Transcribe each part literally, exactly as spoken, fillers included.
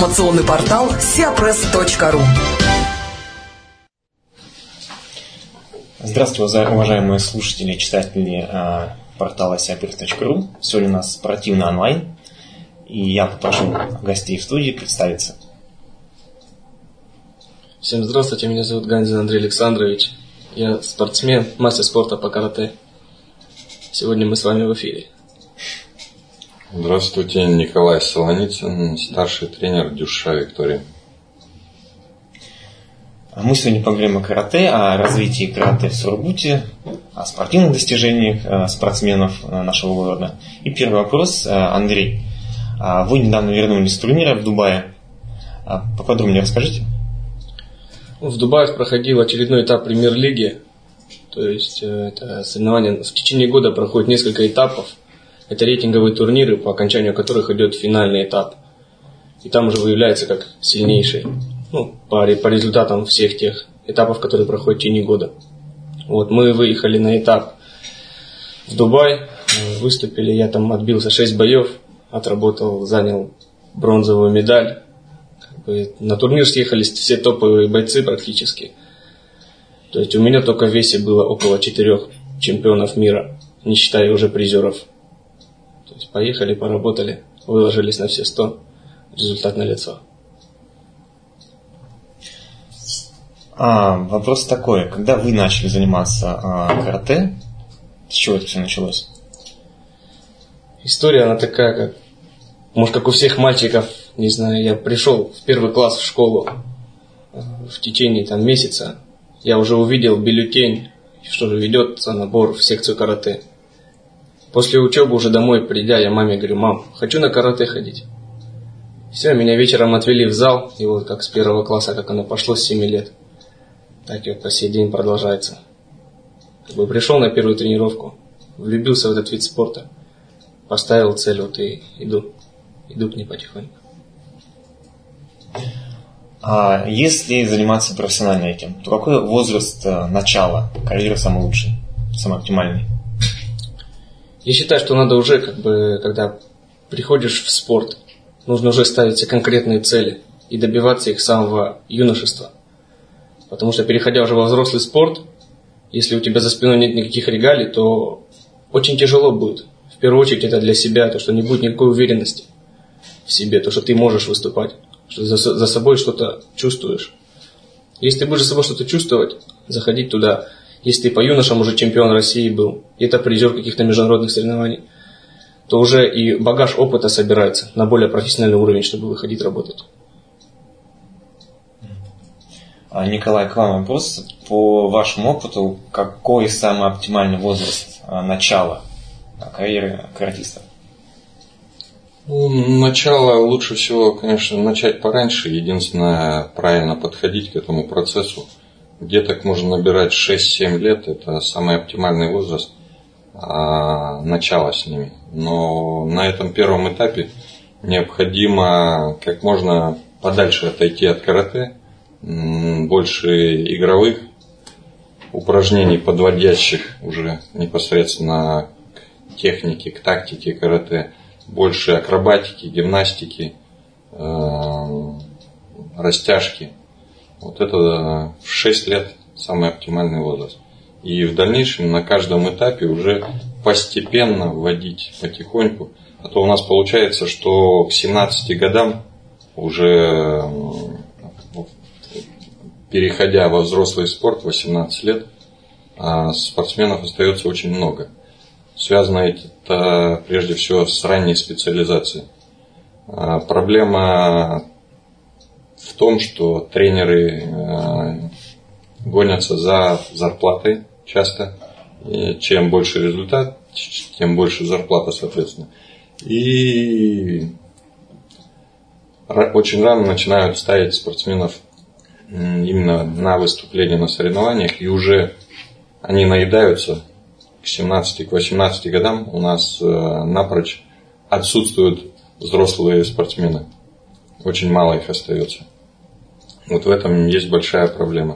Информационный портал сиапресс точка ру. Здравствуйте, уважаемые слушатели и читатели э, портала сиапресс точка ру. Сегодня у нас спортивный онлайн, и я попрошу гостей в студии представиться. Всем здравствуйте, меня зовут Гандзин Андрей Александрович. Я спортсмен, мастер спорта по карате. Сегодня мы с вами в эфире. Здравствуйте, Николай Солоницын, старший тренер Дюша Виктория. Мы сегодня поговорим о карате, о развитии карате в Сургуте, о спортивных достижениях спортсменов нашего города. И первый вопрос, Андрей. Вы недавно вернулись с турнира в Дубае. Поподробнее расскажите. В Дубае проходил очередной этап премьер-лиги. То есть это соревнования в течение года проходит несколько этапов. Это рейтинговые турниры, по окончанию которых идет финальный этап. И там уже выявляется как сильнейший. Ну, по, по результатам всех тех этапов, которые проходят в течение года. Вот, мы выехали на этап в Дубай, выступили, я там отбился шесть боев, отработал, занял бронзовую медаль. Как бы на турнир съехались все топовые бойцы практически. То есть у меня только в весе было около четырех чемпионов мира, не считая уже призеров. То есть поехали, поработали, выложились на все сто, результат налицо. А, вопрос такой, когда вы начали заниматься а, карате, с чего это все началось? История, она такая, как, может, как у всех мальчиков, не знаю, я пришел в первый класс в школу, в течение там месяца, я уже увидел бюллетень, что же ведется набор в секцию карате. После учебы уже домой придя, я маме говорю: мам, хочу на карате ходить. Все, меня вечером отвели в зал, и вот как с первого класса, как оно пошло с семи лет. Так и вот по сей день продолжается. Как бы пришел на первую тренировку, влюбился в этот вид спорта, поставил цель, вот и иду, иду к ней потихоньку. А если заниматься профессионально этим, то какой возраст начала карьеры самый лучший, самый оптимальный? Я считаю, что надо уже, как бы, когда приходишь в спорт, нужно уже ставить себе конкретные цели и добиваться их с самого юношества. Потому что, переходя уже во взрослый спорт, если у тебя за спиной нет никаких регалий, то очень тяжело будет. В первую очередь это для себя, то, что не будет никакой уверенности в себе, то, что ты можешь выступать, что за, за собой что-то чувствуешь. Если ты будешь за собой что-то чувствовать, заходить туда. Если ты по юношам уже чемпион России был, и это призер каких-то международных соревнований, то уже и багаж опыта собирается на более профессиональный уровень, чтобы выходить работать. Николай, к вам вопрос. По вашему опыту, какой самый оптимальный возраст начала карьеры каратиста? Начало лучше всего, конечно, начать пораньше. Единственное, правильно подходить к этому процессу. Деток можно набирать шесть-семь лет, это самый оптимальный возраст а, начала с ними. Но на этом первом этапе необходимо как можно подальше отойти от карате, больше игровых упражнений, подводящих уже непосредственно к технике, к тактике карате, больше акробатики, гимнастики, э, растяжки. Вот это в шесть лет самый оптимальный возраст. И в дальнейшем на каждом этапе уже постепенно вводить потихоньку. А то у нас получается, что к семнадцати годам уже, переходя во взрослый спорт, восемнадцать лет, спортсменов остается очень много. Связано это прежде всего с ранней специализацией. Проблема в том, что тренеры гонятся за зарплатой часто. И чем больше результат, тем больше зарплата, соответственно. И очень рано начинают ставить спортсменов именно на выступления на соревнованиях, и уже они наедаются к семнадцати, к восемнадцати годам. У нас напрочь отсутствуют взрослые спортсмены. Очень мало их остается. Вот в этом есть большая проблема.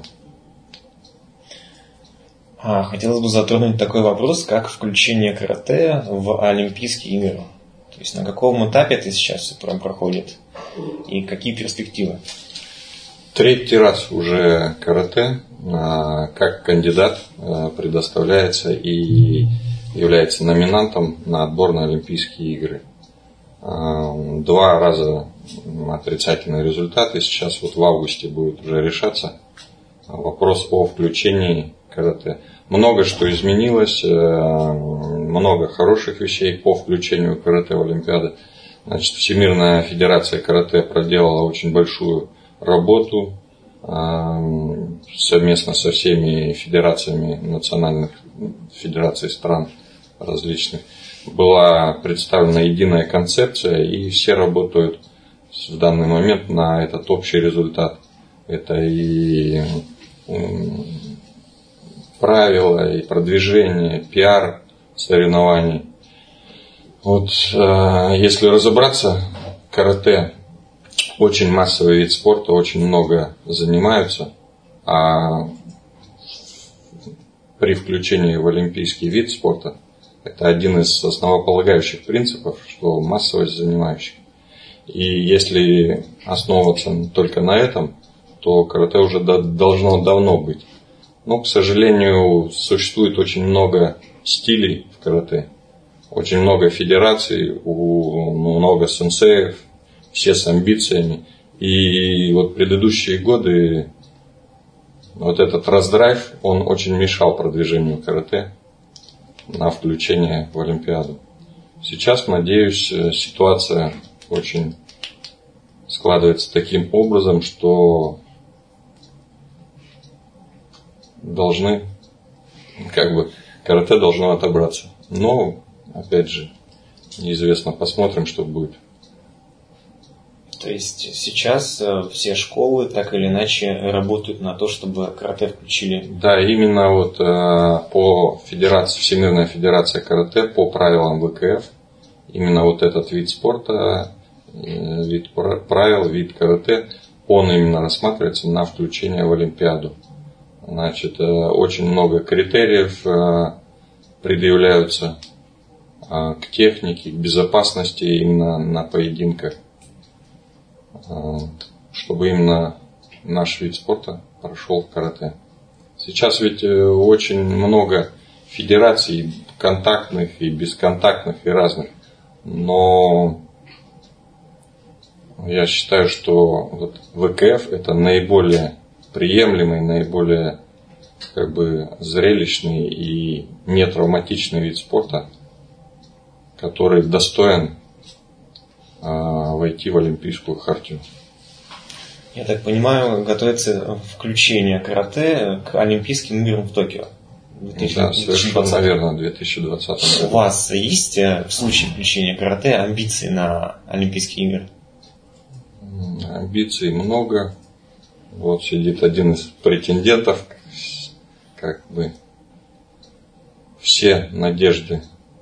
Хотелось бы затронуть такой вопрос, как включение карате в Олимпийские игры. То есть на каком этапе это сейчас все проходит? И какие перспективы? Третий раз уже карате как кандидат предоставляется и является номинантом на отбор на Олимпийские игры. Два раза отрицательные результаты. Сейчас вот в августе будет уже решаться вопрос о включении карате. Много что изменилось, много хороших вещей по включению карате в Олимпиады. Значит, Всемирная Федерация карате проделала очень большую работу совместно со всеми федерациями национальных федераций стран различных. Была представлена единая концепция, и все работают в данный момент на этот общий результат. Это и правила, и продвижение, пиар соревнований. Вот, если разобраться, карате очень массовый вид спорта, очень много занимаются, а при включении в олимпийский вид спорта это один из основополагающих принципов, что массовость занимающих. И если основываться только на этом, то карате уже должно давно быть. Но, к сожалению, существует очень много стилей в карате, очень много федераций, много сенсеев, все с амбициями. И вот предыдущие годы вот этот раздрайв, он очень мешал продвижению карате на включение в Олимпиаду. Сейчас, надеюсь, ситуация очень складывается таким образом, что должны, как бы, карате должно отобраться. Но, опять же, неизвестно, посмотрим, что будет. То есть сейчас все школы так или иначе работают на то, чтобы карате включили? Да, именно вот по федерации, Всемирная Федерация карате, по правилам вэ ка эф, именно вот этот вид спорта, вид правил, вид карате, он именно рассматривается на включение в Олимпиаду. Значит, очень много критериев предъявляются к технике, к безопасности именно на поединках, чтобы именно наш вид спорта прошел в карате. Сейчас ведь очень много федераций, контактных и бесконтактных и разных, но я считаю, что вот вэ ка эф это наиболее приемлемый, наиболее как бы зрелищный и нетравматичный вид спорта, который достоин войти в Олимпийскую хартию. Я так понимаю, готовится включение карате к Олимпийским играм в Токио. Да, совершенно верно, две тысячи двадцатом году. У вас есть в случае включения карате амбиции на Олимпийские игры? Амбиций много. Вот сидит один из претендентов. Как бы все надежды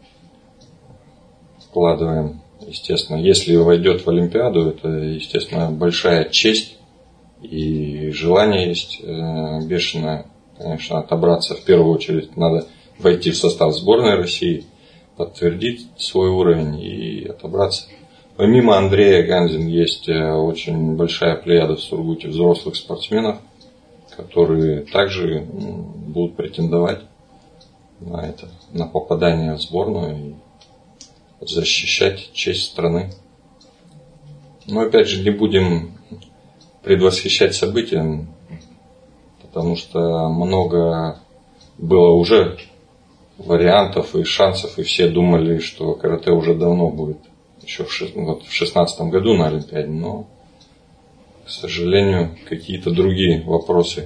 вкладываем. Естественно, если войдет в Олимпиаду, это, естественно, большая честь и желание есть бешеное, конечно, отобраться. В первую очередь надо войти в состав сборной России, подтвердить свой уровень и отобраться. Помимо Андрея Ганзин есть очень большая плеяда в Сургуте взрослых спортсменов, которые также будут претендовать на это, на попадание в сборную и защищать честь страны. Но опять же не будем предвосхищать события, потому что много было уже вариантов и шансов, и все думали, что карате уже давно будет, еще в две тысячи шестнадцатом году на Олимпиаде, но, к сожалению, какие-то другие вопросы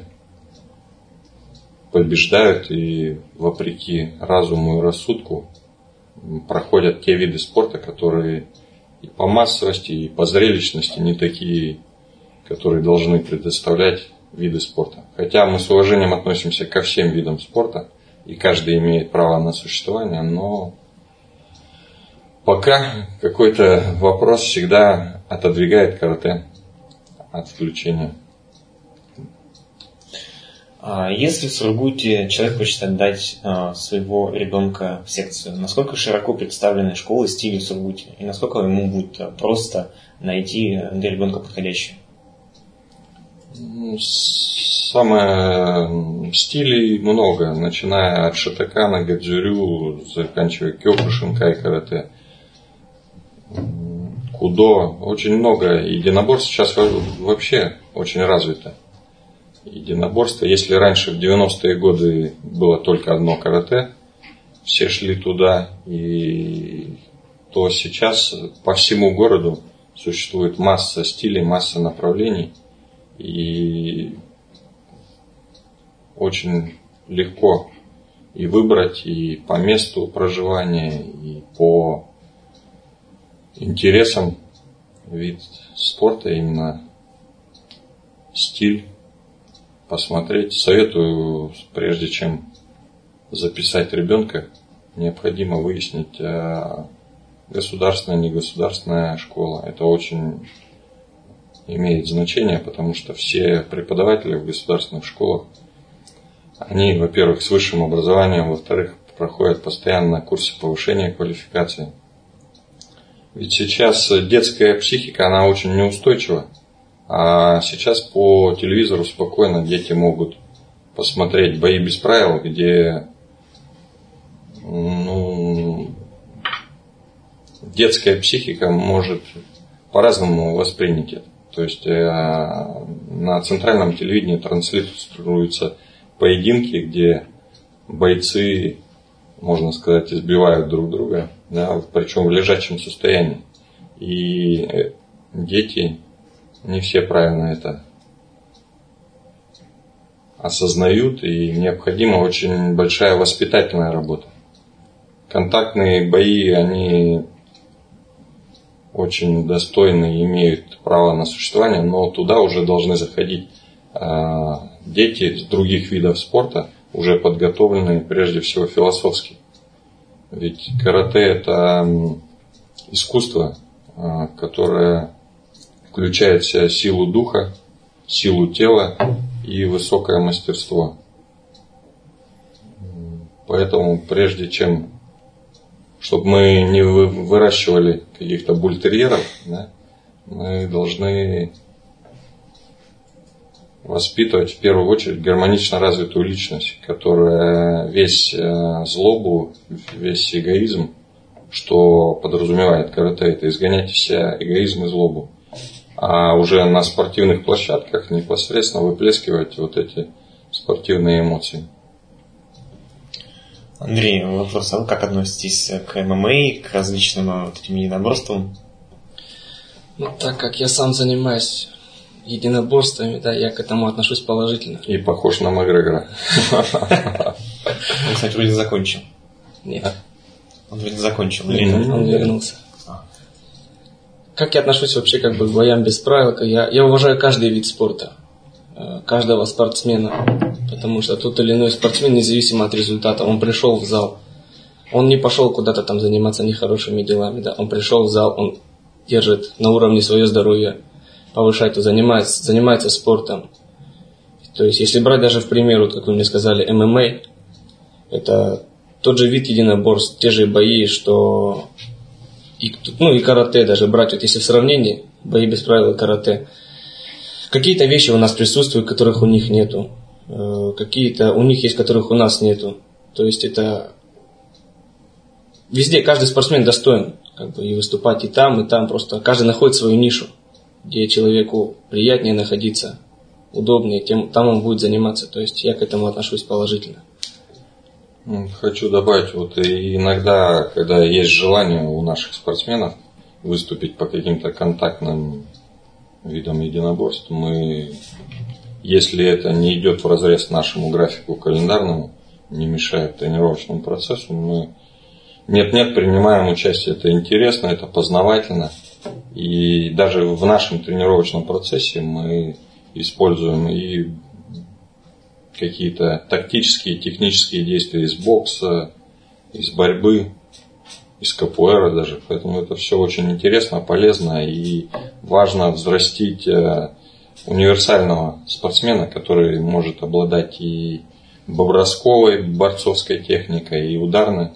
побеждают, и вопреки разуму и рассудку проходят те виды спорта, которые и по массовости, и по зрелищности не такие, которые должны предоставлять виды спорта. Хотя мы с уважением относимся ко всем видам спорта, и каждый имеет право на существование, но пока какой-то вопрос всегда отодвигает карате от включения. Если в Сургуте человек хочет отдать своего ребенка в секцию, насколько широко представлены школы стиля в Сургуте? И насколько ему будет просто найти для ребенка подходящую? Самое стилей много, начиная от шатакана, гаджирю, заканчивая кёкушин, кай-карате, кудо. Очень много. Единоборств сейчас вообще очень развито. Единоборство. Если раньше в девяностые годы было только одно карате, все шли туда, и то сейчас по всему городу существует масса стилей, масса направлений, и очень легко и выбрать, и по месту проживания, и по интересам вид спорта, именно стиль. Посмотреть. Советую, прежде чем записать ребенка, необходимо выяснить, государственная, негосударственная школа. Это очень имеет значение, потому что все преподаватели в государственных школах, они, во-первых, с высшим образованием, во-вторых, проходят постоянно курсы повышения квалификации. Ведь сейчас детская психика, она очень неустойчива. А сейчас по телевизору спокойно дети могут посмотреть бои без правил, где ну, детская психика может по-разному воспринять это. То есть на центральном телевидении транслируются поединки, где бойцы, можно сказать, избивают друг друга, да, причем в лежачем состоянии. И дети не все правильно это осознают, и необходима очень большая воспитательная работа. Контактные бои, они очень достойны и имеют право на существование, но туда уже должны заходить дети с других видов спорта, уже подготовленные прежде всего философски. Ведь карате – это искусство, которое включает в себя силу духа, силу тела и высокое мастерство. Поэтому прежде чем, чтобы мы не выращивали каких-то бультерьеров, да, мы должны воспитывать в первую очередь гармонично развитую личность, которая весь злобу, весь эгоизм, что подразумевает карате, это изгонять из себя эгоизм и злобу. А уже на спортивных площадках непосредственно выплескивать вот эти спортивные эмоции. Андрей, вопрос, а вы как относитесь к эм эм а, к различным вот этим единоборствам? Ну, так как я сам занимаюсь единоборствами, да, я к этому отношусь положительно. И похож на Макгрегора. Он, кстати, вроде закончил. Нет. Он вроде закончил. Он вернулся. Как я отношусь вообще как бы к боям без правил? Я, я уважаю каждый вид спорта, каждого спортсмена, потому что тот или иной спортсмен, независимо от результата, он пришел в зал, он не пошел куда-то там заниматься нехорошими делами, да, он пришел в зал, он держит на уровне свое здоровье, повышает, занимается, занимается спортом. То есть, если брать даже в пример, вот, как вы мне сказали, эм эм а, это тот же вид единоборств, те же бои, что и, ну, и карате даже брать, вот если в сравнении, бои без правил и карате, какие-то вещи у нас присутствуют, которых у них нету, какие-то у них есть, которых у нас нету. То есть это везде каждый спортсмен достоин как бы и выступать и там, и там, просто каждый находит свою нишу, где человеку приятнее находиться, удобнее, тем, там он будет заниматься. То есть я к этому отношусь положительно. Хочу добавить, вот иногда, когда есть желание у наших спортсменов выступить по каким-то контактным видам единоборств, мы, если это не идет вразрез нашему графику календарному, не мешает тренировочному процессу, мы нет-нет принимаем участие. Это интересно, это познавательно. И даже в нашем тренировочном процессе мы используем и какие-то тактические, технические действия из бокса, из борьбы, из капуэра даже. Поэтому это все очень интересно, полезно и важно взрастить универсального спортсмена, который может обладать и бросковой, борцовской техникой, и ударной,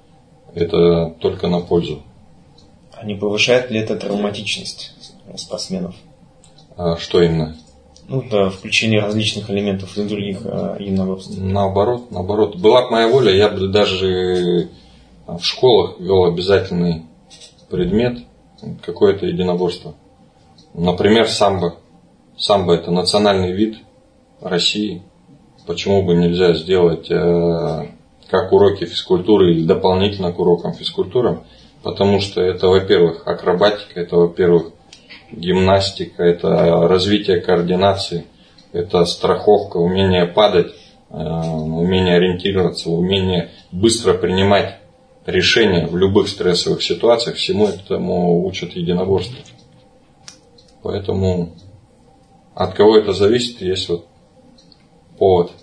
это только на пользу. А не повышает ли это травматичность спортсменов? А что именно? Ну, да, включение различных элементов из других э, единоборств. Наоборот, наоборот. Была бы моя воля, я бы даже в школах вел обязательный предмет, какое-то единоборство. Например, самбо. Самбо – это национальный вид России. Почему бы нельзя сделать э, как уроки физкультуры или дополнительно к урокам физкультуры? Потому что это, во-первых, акробатика, это, во-первых, гимнастика, это развитие координации, это страховка, умение падать, умение ориентироваться, умение быстро принимать решения в любых стрессовых ситуациях. Всему этому учат единоборство. Поэтому от кого это зависит, есть вот повод,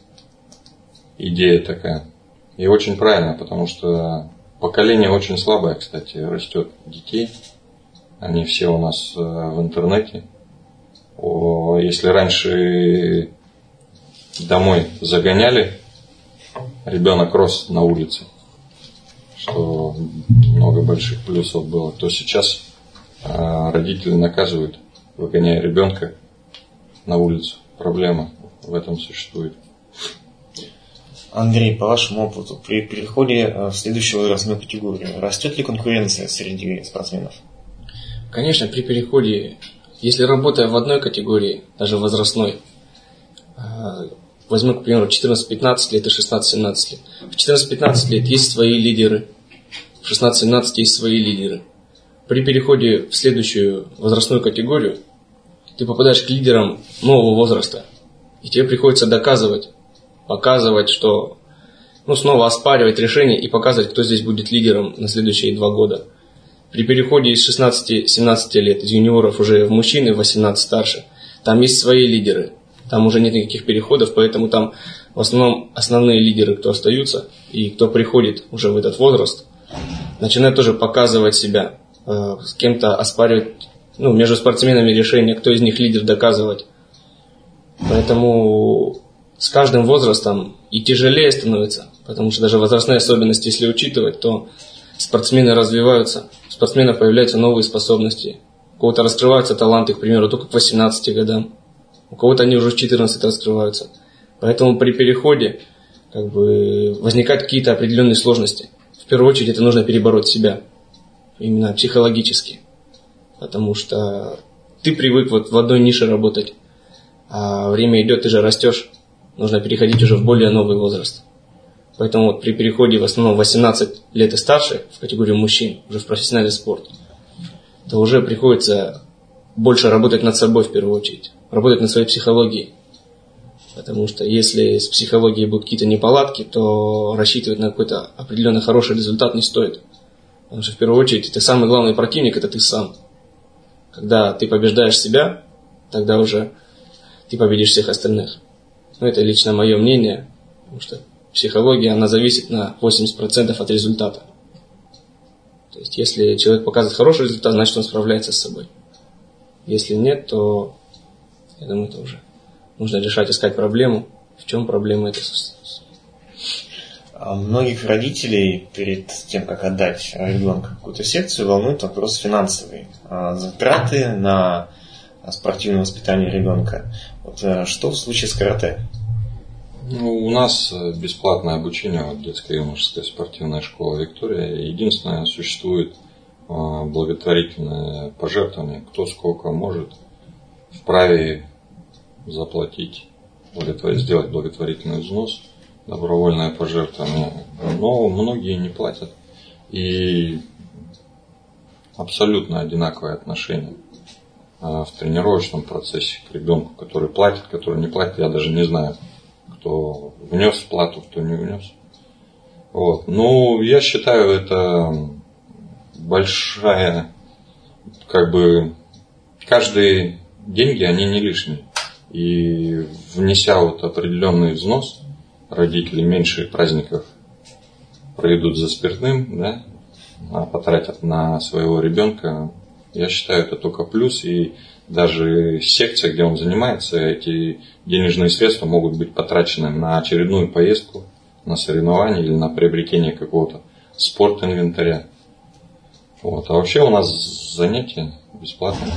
идея такая. И очень правильно, потому что поколение очень слабое, кстати, растет детей. Они все у нас в интернете. Если раньше домой загоняли, ребенок рос на улице, что много больших плюсов было, то сейчас родители наказывают, выгоняя ребенка на улицу. Проблема в этом существует. Андрей, по вашему опыту, при переходе в следующую возрастную категорию растет ли конкуренция среди спортсменов? Конечно, при переходе, если работая в одной категории, даже возрастной, возьму, к примеру, четырнадцать-пятнадцать лет и шестнадцать-семнадцать лет. В четырнадцать-пятнадцать лет есть свои лидеры, в шестнадцать-семнадцать есть свои лидеры. При переходе в следующую возрастную категорию ты попадаешь к лидерам нового возраста, и тебе приходится доказывать, показывать, что, ну, снова оспаривать решение и показывать, кто здесь будет лидером на следующие два года. При переходе из шестнадцати-семнадцати лет, из юниоров уже в мужчины, в восемнадцать старше, там есть свои лидеры. Там уже нет никаких переходов, поэтому там в основном основные лидеры, кто остаются и кто приходит уже в этот возраст, начинают тоже показывать себя, э, с кем-то оспаривать, ну, между спортсменами решение, кто из них лидер, доказывать. Поэтому с каждым возрастом и тяжелее становится, потому что даже возрастные особенности, если учитывать, то спортсмены развиваются, у спортсменов появляются новые способности. У кого-то раскрываются таланты, к примеру, только к восемнадцати годам. У кого-то они уже в четырнадцать раскрываются. Поэтому при переходе как бы возникают какие-то определенные сложности. В первую очередь это нужно перебороть себя. Именно психологически. Потому что ты привык вот в одной нише работать. А время идет, ты же растешь. Нужно переходить уже в более новый возраст. Поэтому вот при переходе в основном восемнадцать лет и старше, в категорию мужчин, уже в профессиональный спорт, то уже приходится больше работать над собой в первую очередь. Работать над своей психологией. Потому что если с психологией будут какие-то неполадки, то рассчитывать на какой-то определенный хороший результат не стоит. Потому что в первую очередь это самый главный противник, это ты сам. Когда ты побеждаешь себя, тогда уже ты победишь всех остальных. Но это лично мое мнение, потому что психология, она зависит на восемьдесят процентов от результата. То есть, если человек показывает хороший результат, значит, он справляется с собой. Если нет, то, я думаю, это уже нужно решать, искать проблему. В чем проблема эта? А многих родителей перед тем, как отдать ребенка в какую-то секцию, волнует вопрос финансовый. Затраты на спортивное воспитание ребенка. Вот что в случае с карате? Ну, у нас бесплатное обучение, вот, детская и юношеская спортивная школа «Виктория». Единственное, существует благотворительное пожертвование. Кто сколько может, вправе заплатить, сделать благотворительный взнос, добровольное пожертвование. Но многие не платят. И абсолютно одинаковое отношение в тренировочном процессе к ребенку, который платит, который не платит, я даже не знаю, кто внес плату, кто не внес. Вот. Ну, я считаю, это большая, как бы, каждые деньги, они не лишние. И внеся вот определенный взнос, родители меньше праздников проведут за спиртным, да, а потратят на своего ребенка. Я считаю, это только плюс. И даже секция, где он занимается, эти денежные средства могут быть потрачены на очередную поездку, на соревнования или на приобретение какого-то спорт-инвентаря. Вот. А вообще у нас занятия бесплатные.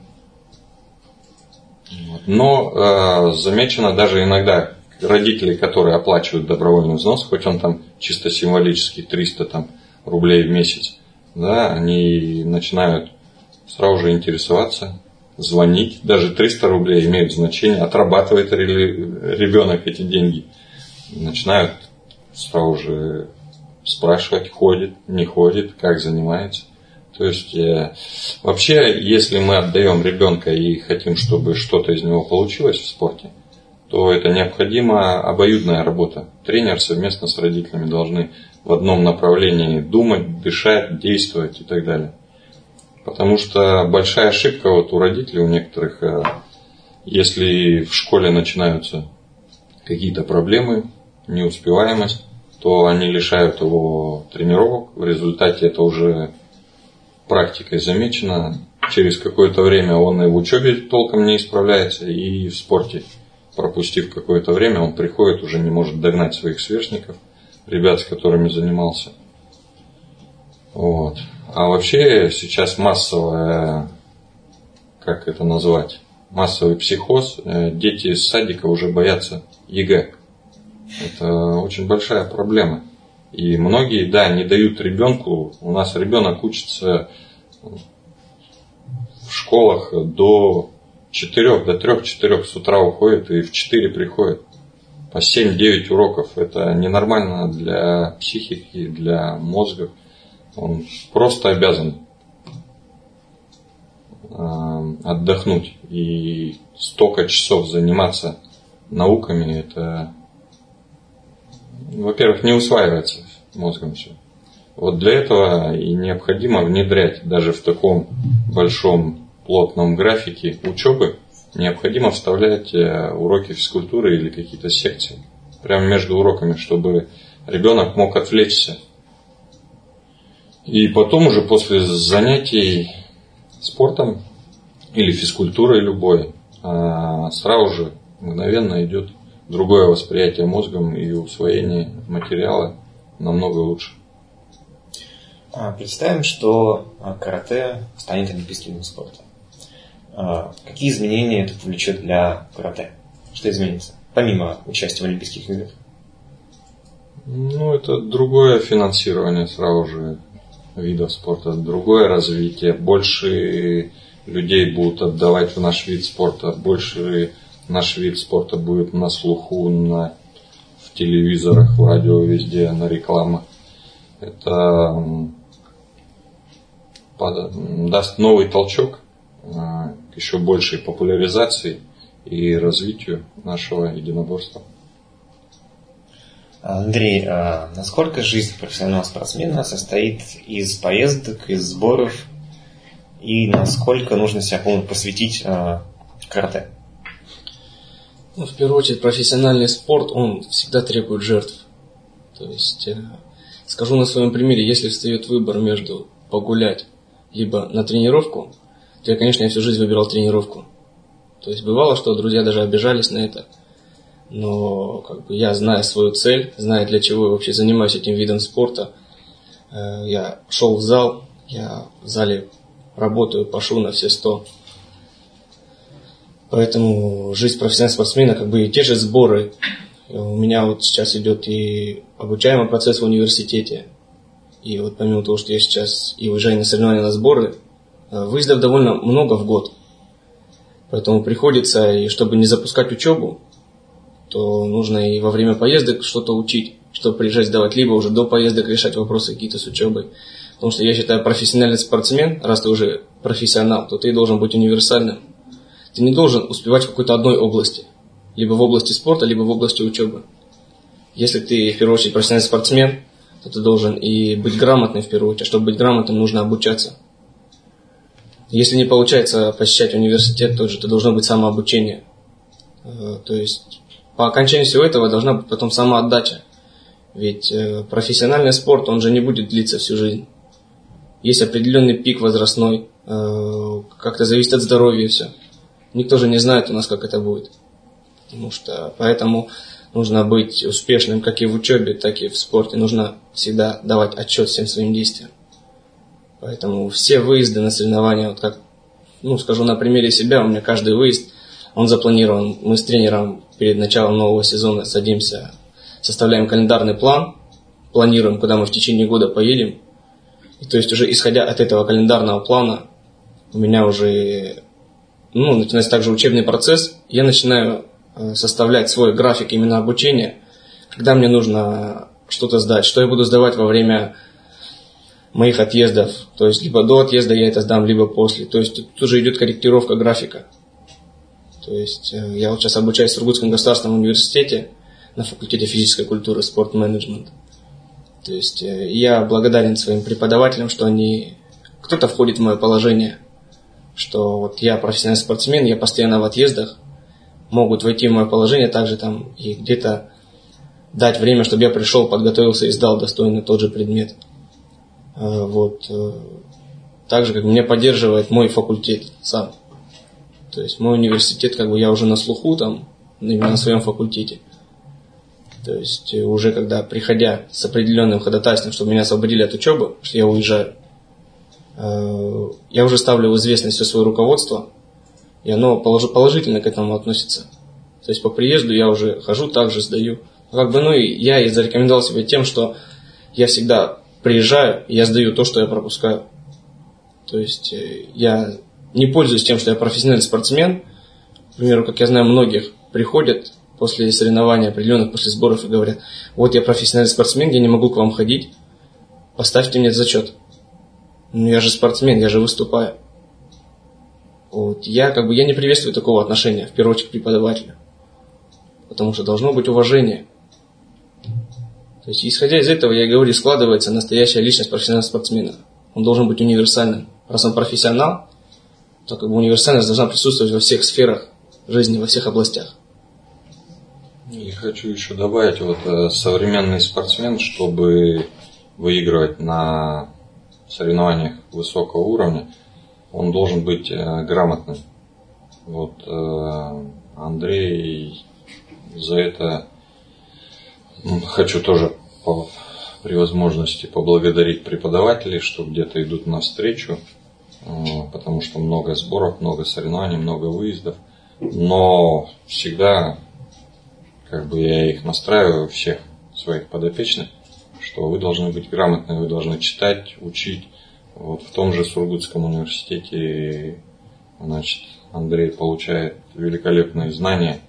Вот. Но э, замечено даже иногда родители, которые оплачивают добровольный взнос, хоть он там чисто символический, триста там, рублей в месяц, да, они начинают сразу же интересоваться, звонить. Даже триста рублей имеют значение, отрабатывает ребенок эти деньги. Начинают сразу же спрашивать, ходит, не ходит, как занимается. То есть э, вообще, если мы отдаем ребенка и хотим, чтобы что-то из него получилось в спорте, то это необходима обоюдная работа. Тренер совместно с родителями должны в одном направлении думать, дышать, действовать и так далее. Потому что большая ошибка вот у родителей, у некоторых, если в школе начинаются какие-то проблемы, неуспеваемость, то они лишают его тренировок. В результате это уже практикой замечено. Через какое-то время он и в учебе толком не исправляется, и в спорте. Пропустив какое-то время, он приходит, уже не может догнать своих сверстников, ребят, с которыми занимался. Вот. А вообще сейчас массовая, как это назвать, массовый психоз. Дети из садика уже боятся ЕГЭ. Это очень большая проблема. И многие, да, не дают ребенку. У нас ребенок учится в школах до четырех, до трех-четырех с утра уходит и в четыре приходит. По семь-девять уроков. Это ненормально для психики, для мозга. Он просто обязан отдохнуть. И столько часов заниматься науками, это, во-первых, не усваивается мозгом все. Вот для этого и необходимо внедрять даже в таком большом плотном графике учебы, необходимо вставлять уроки физкультуры или какие-то секции. Прямо между уроками, чтобы ребенок мог отвлечься. И потом уже после занятий спортом или физкультурой любой, сразу же мгновенно идет другое восприятие мозгом и усвоение материала намного лучше. Представим, что карате станет олимпийским видом спорта. Какие изменения это повлечет для карате? Что изменится, помимо участия в олимпийских играх? Ну, это другое финансирование сразу же видов спорта, другое развитие. Больше людей будут отдавать в наш вид спорта, больше наш вид спорта будет на слуху, на, в телевизорах, в радио, везде, на рекламах. Это даст новый толчок к еще большей популяризации и развитию нашего единоборства. Андрей, насколько жизнь профессионального спортсмена состоит из поездок, из сборов, и насколько нужно себя полностью посвятить карате? Ну, в первую очередь, профессиональный спорт, он всегда требует жертв. То есть, скажу на своем примере, если встает выбор между погулять либо на тренировку, то я, конечно, я всю жизнь выбирал тренировку. То есть бывало, что друзья даже обижались на это. Но как бы, я, зная свою цель, зная, для чего я вообще занимаюсь этим видом спорта, я шел в зал, я в зале работаю, пашу на все сто. Поэтому жизнь профессионального спортсмена, как бы и те же сборы. У меня вот сейчас идет и обучаемый процесс в университете. И вот помимо того, что я сейчас и уезжаю на соревнования, на сборы, выездов довольно много в год. Поэтому приходится, и чтобы не запускать учебу, то нужно и во время поездок что-то учить, чтобы приезжать сдавать, либо уже до поездок решать вопросы какие-то с учебой. Потому что я считаю, профессиональный спортсмен, раз ты уже профессионал, то ты должен быть универсальным. Ты не должен успевать в какой-то одной области. Либо в области спорта, либо в области учебы. Если ты, в первую очередь, профессиональный спортсмен, то ты должен и быть грамотным, в первую очередь. Чтобы быть грамотным, нужно обучаться. Если не получается посещать университет, то же ты должно быть самообучение. То есть по окончании всего этого должна быть потом самоотдача. Ведь профессиональный спорт, он же не будет длиться всю жизнь. есть определенный пик возрастной, как-то зависит от здоровья и все. Никто же не знает у нас, как это будет. Потому что поэтому нужно быть успешным как и в учебе, так и в спорте. Нужно всегда давать отчет всем своим действиям. Поэтому все выезды на соревнования, вот как, ну, скажу на примере себя, у меня каждый выезд, он запланирован. Мы с тренером перед началом нового сезона садимся, составляем календарный план, планируем, куда мы в течение года поедем. И то есть уже исходя от этого календарного плана, у меня уже, ну, начинается также учебный процесс, я начинаю составлять свой график именно обучения, когда мне нужно что-то сдать, что я буду сдавать во время моих отъездов, то есть либо до отъезда я это сдам, либо после, то есть тут уже идет корректировка графика. То есть я вот сейчас обучаюсь в Сургутском государственном университете на факультете физической культуры, спорт-менеджмент. То есть я благодарен своим преподавателям, что они, кто-то входит в мое положение, что вот я профессиональный спортсмен, я постоянно в отъездах, могут войти в мое положение также там и где-то дать время, чтобы я пришел, подготовился и сдал достойно тот же предмет. Вот. Так же, как меня поддерживает мой факультет сам. То есть мой университет, как бы я уже на слуху там, именно на своем факультете. То есть уже когда, приходя с определенным ходатайством, чтобы меня освободили от учебы, что я уезжаю, я уже ставлю в известность все свое руководство, и оно положительно к этому относится. То есть по приезду я уже хожу, также сдаю. Как бы, ну и я и зарекомендовал себя тем, что я всегда приезжаю, и я сдаю то, что я пропускаю. То есть я не пользуюсь тем, что я профессиональный спортсмен. К примеру, как я знаю, многих приходят после соревнований определенных, после сборов и говорят: вот я профессиональный спортсмен, я не могу к вам ходить, поставьте мне зачет. Ну я же спортсмен, я же выступаю. Вот. Я, как бы, я не приветствую такого отношения, в первую очередь, к преподавателю. Потому что должно быть уважение. То есть, исходя из этого, я и говорю, складывается настоящая личность профессионального спортсмена. Он должен быть универсальным. Раз он профессионал, то как бы универсальность должна присутствовать во всех сферах жизни, во всех областях. И хочу еще добавить, вот современный спортсмен, чтобы выигрывать на соревнованиях высокого уровня, он должен быть э, грамотным. Вот э, Андрей за это ну, хочу тоже по, при возможности поблагодарить преподавателей, что где-то идут навстречу, э, потому что много сборов, много соревнований, много выездов. Но всегда как бы я их настраиваю, всех своих подопечных, что вы должны быть грамотны, вы должны читать, учить. Вот в том же Сургутском университете, значит, Андрей получает великолепные знания.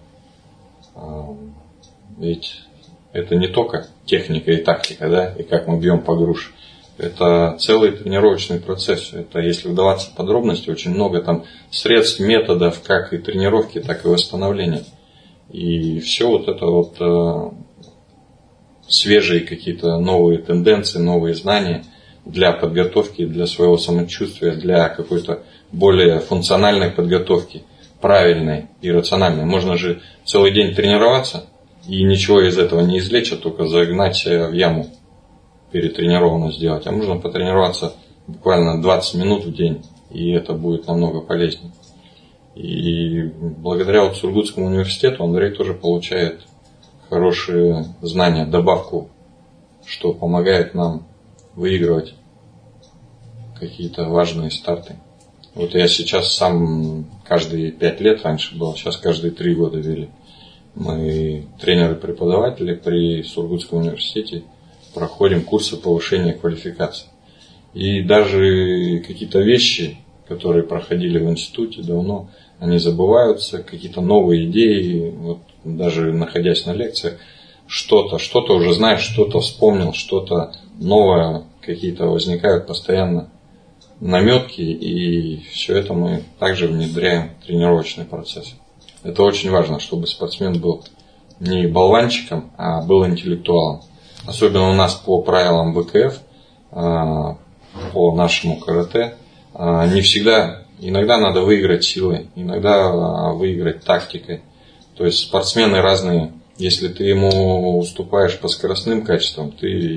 Ведь это не только техника и тактика, да, и как мы бьем по груше. Это целый тренировочный процесс. Это, если вдаваться в подробности, очень много там средств, методов, как и тренировки, так и восстановления. И все вот это вот э, свежие какие-то новые тенденции, новые знания для подготовки, для своего самочувствия, для какой-то более функциональной подготовки, правильной и рациональной. Можно же целый день тренироваться и ничего из этого не извлечь, а только загнать себя в яму, перетренированно сделать. А можно потренироваться буквально двадцать минут в день, и это будет намного полезнее. И благодаря вот Сургутскому университету Андрей тоже получает хорошие знания, добавку, что помогает нам выигрывать какие-то важные старты. Вот я сейчас сам каждые пять лет, раньше было, сейчас каждые три года вели. Мы, тренеры-преподаватели при Сургутском университете, проходим курсы повышения квалификации. И даже какие-то вещи, которые проходили в институте давно, они забываются, какие-то новые идеи, вот даже находясь на лекциях, что-то, что-то уже знаешь, что-то вспомнил, что-то новое, какие-то возникают постоянно наметки, и все это мы также внедряем в тренировочный процесс. Это очень важно, чтобы спортсмен был не болванчиком, а был интеллектуалом. Особенно у нас по правилам вэ ка эф, по нашему карате, не всегда, иногда надо выиграть силой, иногда выиграть тактикой. То есть спортсмены разные. Если ты ему уступаешь по скоростным качествам, ты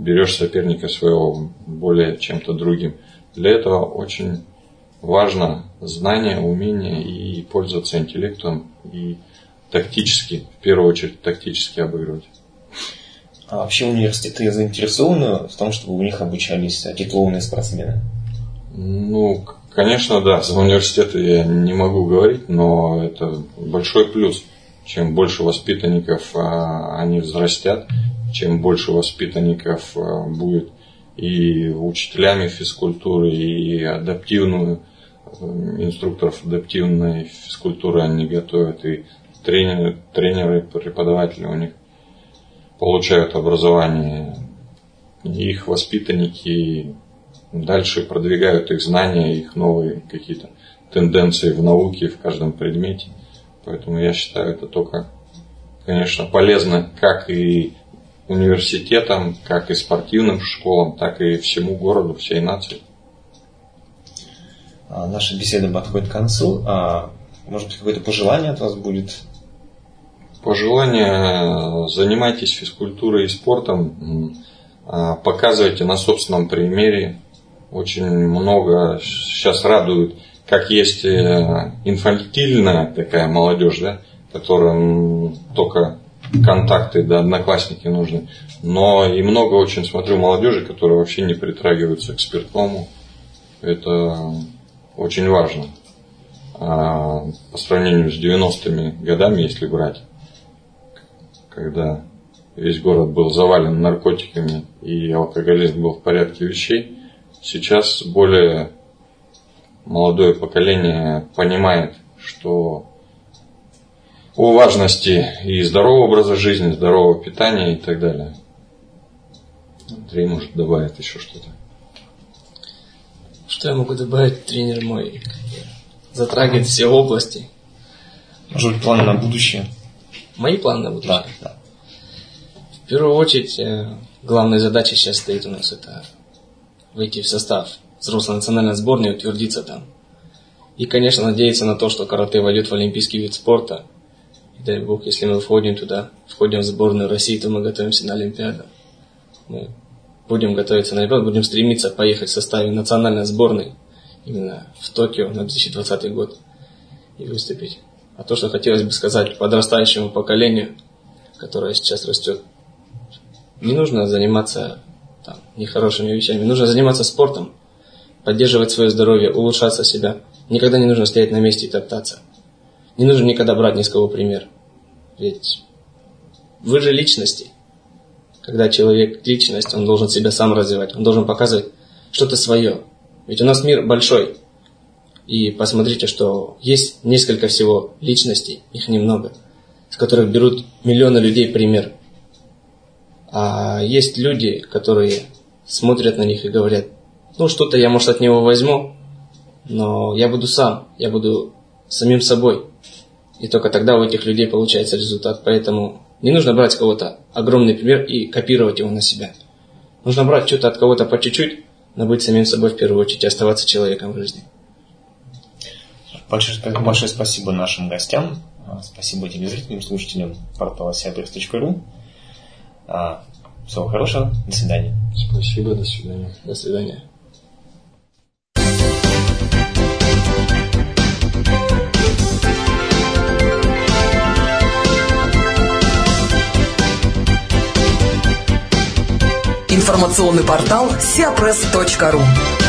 берешь соперника своего более чем-то другим. Для этого очень важно знание, умение и пользоваться интеллектом и тактически, в первую очередь тактически обыгрывать. А вообще университеты заинтересованы в том, чтобы у них обучались титулованные спортсмены? Ну, конечно, да, за университеты я не могу говорить, но это большой плюс. Чем больше воспитанников они взрастят, чем больше воспитанников будет и учителями физкультуры, и адаптивную, инструкторов адаптивной физкультуры они готовят, и тренеры, тренеры, преподаватели у них получают образование, и их воспитанники дальше продвигают их знания, их новые какие-то тенденции в науке, в каждом предмете. Поэтому я считаю, это только, конечно, полезно как и университетам, как и спортивным школам, так и всему городу, всей нации. Наша беседа подходит к концу. Может быть, какое-то пожелание от вас будет? Пожелание: занимайтесь физкультурой и спортом, показывайте на собственном примере. Очень много сейчас радует, как есть инфантильная такая молодежь, да, которым только контакты да одноклассники нужны. Но и много очень смотрю молодежи, которые вообще не притрагиваются к спиртному. Это очень важно. А по сравнению с девяностыми годами, если брать, когда весь город был завален наркотиками и алкоголизм был в порядке вещей, сейчас более молодое поколение понимает, что о важности и здорового образа жизни, здорового питания и так далее. Андрей может добавить еще что-то. Что я могу добавить? Тренер мой затрагивает все области. Может быть, планы на будущее? Мои планы на будущее? Да, да. В первую очередь, главная задача сейчас стоит у нас это выйти в состав взрослой национальной сборной и утвердиться там. И, конечно, надеяться на то, что карате войдет в олимпийский вид спорта. И дай Бог, если мы входим туда, входим в сборную России, то мы готовимся на Олимпиаду. Мы будем готовиться на Олимпиаду, будем стремиться поехать в составе национальной сборной именно в Токио на две тысячи двадцатый год и выступить. А то, что хотелось бы сказать подрастающему поколению, которое сейчас растет, не нужно заниматься там нехорошими вещами, нужно заниматься спортом, поддерживать свое здоровье, улучшаться себя. Никогда не нужно стоять на месте и топтаться. Не нужно никогда брать ни с кого пример. Ведь вы же личности. Когда человек личность, он должен себя сам развивать, он должен показывать что-то свое. Ведь у нас мир большой. И посмотрите, что есть несколько всего личностей, их немного, с которых берут миллионы людей пример. А есть люди, которые смотрят на них и говорят: ну, что-то я, может, от него возьму, но я буду сам, я буду самим собой. И только тогда у этих людей получается результат. Поэтому не нужно брать с кого-то огромный пример и копировать его на себя. Нужно брать что-то от кого-то по чуть-чуть, но быть самим собой в первую очередь и оставаться человеком в жизни. Большое, большое спасибо нашим гостям. Спасибо телезрителям, слушателям портала сиапресс точка ру. Всего хорошего. До свидания. Спасибо. До свидания. До свидания. Информационный портал сиапресс точка ру.